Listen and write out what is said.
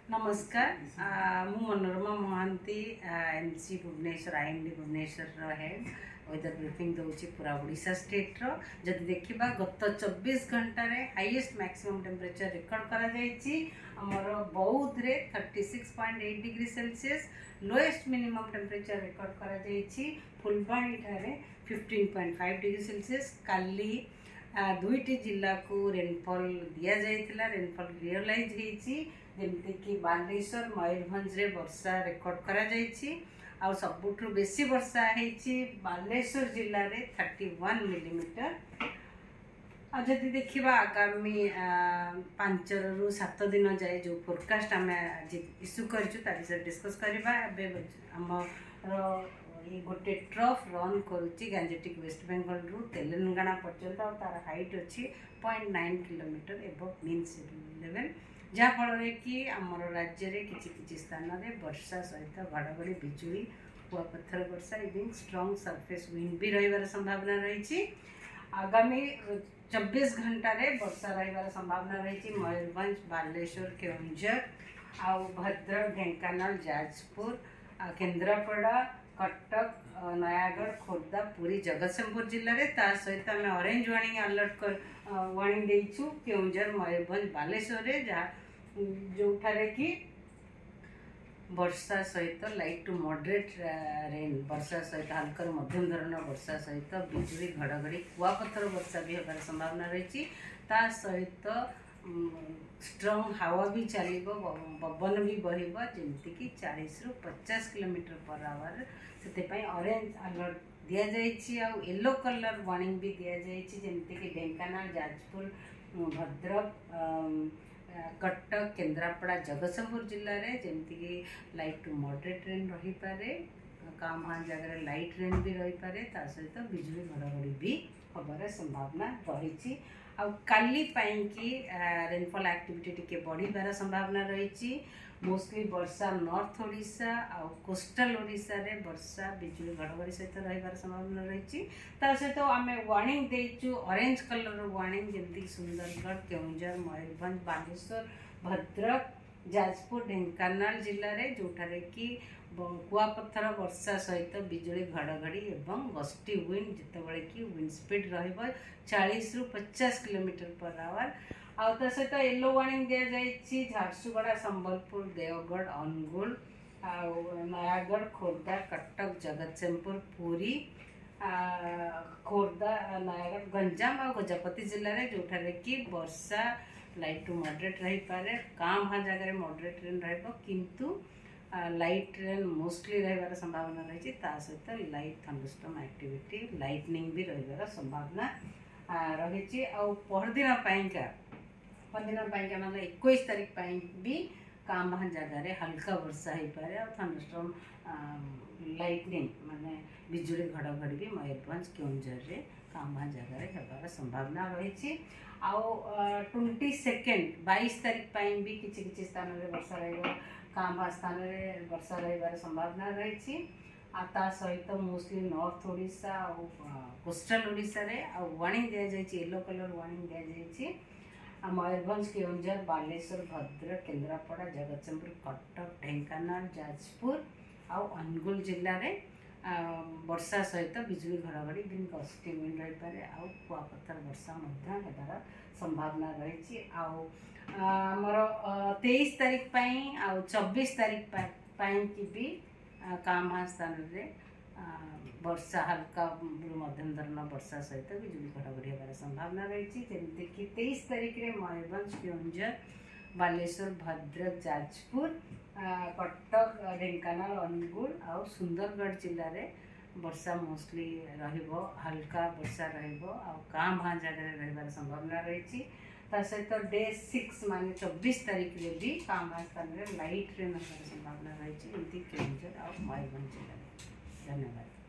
नमस्कार मु Manorama Mahanty M C Bhubaneswar I N D Bhubaneswar head weather briefing दूसरी पूरा ओडिशा स्टेट रो जदि देखिबा गत 24 घंटा रे हाईएस्ट मैक्सिमम टेम्परेचर रिकॉर्ड करा जायछि हमर बौद्ध रे 36.8 degree Celsius lowest minimum temperature record करा जायछि फुलबाणी ठारे 15.5 डिग्री सेल्सियस काली दुईटी जिला को रेनफॉल दिया जाइथिला रेनफॉल रियलाइज होईछि जेमति कि बालेश्वर मयूरभंज रे वर्षा रिकॉर्ड करा जाइछि आ सबुठु बेसी वर्षा होईछि बालेश्वर जिल्ला रे 31 मिलीमीटर आ जदि देखिबा आगामी 5 रु 7 दिन जाए जो फोरकास्ट आम आज इश्यू करछु तारि से डिस्कस करबा एबे हमर ये गोटे ट्रफ रन करुच्ची गंजेटिक वेस्ट बेंगल रु तेलंगाना पर्यंत और तार हाइट अच्छी 0.9 kilometre above mean sea level जहाँफल कि आमर राज्य में किसी स्थान में वर्षा सहित घड़घड़ी बिजुली कुआपथर वर्षा इवन स्ट्रॉन्ग सरफेस विंड भी रही संभावना रही आगामी 24 घंटा रे वर्षा रही संभावना रही मयूरभंज बालेश्वर केउंझर आ भद्रक ढेंकानाल जाजपुर केन्द्रापड़ा कटक नयागढ़ खोर्धा पुरी जगतसिंहपुर जिले में ता सहित आम ऑरेंज वार्निंग अलर्ट कर वार्निंग देइछु केउंझर मयूरभंज बालेश्वर रे जहाँ जोठारे कि वर्षा सहित लाइट टू मॉडरेट रेन वर्षा सहित हल्का मध्यम धरण वर्षा सहित बिजुली घड़घड़ी कुआपथर वर्षा भी होबार संभावना रही ता सहित स्ट्रॉन्ग हावा भी चलो पवन भी बहब जमती कि 40 रु 50 किलोमीटर पर आवर से ऑरेंज अलर्ट दि जाइए येलो कलर वार्निंग भी दि जाइए जमती कि ढेंकानाल जाजपुर भद्रक कटक केन्द्रापड़ा जगतसिंहपुर जिले में जमती कि लाइट टू मॉडरेट रेन रही पारे काम हाँ जगह लाइट रेन भी रही पारे ता सहित बिजुली घड़घड़ी भी हबार संभावना रही काली की रेनफॉल एक्टिविटी टिके बढ़िबार संभावना रही मोस्टली वर्षा नॉर्थ ओडिशा आ कोस्टल ओडिशा रे वर्षा बिजुली घड़घड़ी सहित रही संभावना रही सहित आम वार्निंग देचु ऑरेंज कलर वार्निंग जमती सुंदरगढ़ केउंझर मयूरभंज बालेश्वर भद्रक जाजपुर ढेंकानाल जिले में जोठारे कि कुआपथर वर्षा सहित बिजुली घड़घड़ी एवं गस्टी विंड जितेबाला कि विंड स्पीड रही 40 रु 50 किलोमीटर पर आवर आउ सहित येलो वार्निंग दि जाइए झारसुगुड़ा संबलपुर देवगढ़ अनुगुल नयागढ़ खोर्धा कटक जगतसिंहपुर पुरी खोर्धा नयागढ़ गंजाम और गजपति जिले में जोठारे कि वर्षा लाइट टू मॉडरेट रही पारे काम हाँ जगह मॉडरेट रेन रु लाइट रेन मोस्टली रही संभावना रही सहित लाइट थंडरस्टॉर्म एक्टिविटी लाइटनिंग भी रही संभावना रही परदिन मतलब 21 तारीख भी काम हाँ जगह हल्का वर्षा हो पारे और थंडरस्टॉर्म लाइटनिंग माने बिजुली घड़घड़ी भी मयूरभंज केउंझर रे काम हाँ जगह होबार संभावना रही आउ 22 तारीख भी किसी स्थान में वर्षा रही काम स्थान में वर्षा रही संभावना रही सहित mostly north Odisha coastal Odisha रे वार्निंग दि जाइए येलो कलर वार्निंग दि जाइए मयूरभंज केउंझर बालेश्वर भद्रक केन्द्रापड़ा जगतसिंहपुर कटक ढेंकानाल जाजपुर आउ अनुगुल जिले में वर्षा सहित बिजुली घड़घड़ी भी गस्टी विंड रही पारे आउ कुआपथर वर्षा होबार संभावना रही आमर 23 तारीख आउ 24 तारीख की भी काम हाँ स्थान में वर्षा हल्का मध्यम धरण वर्षा सहित बिजुली घड़घड़ी होबार संभावना रही जमती कि 23 तारीख में मयूरभंज केउंझर बालेश्वर भद्रक जाजपुर कटक ढेंकानाल अनुगुल और सुंदरगढ़ जिले में वर्षा मोस्टली हल्का वर्षा काम हाँ जगह रही संभावना रही सहित डे 6 मान 24 तारीख में भी काम हाँ स्थान में लाइट रेन होबार संभावना रही केउंझर और मयूरभंज जिले में। धन्यवाद।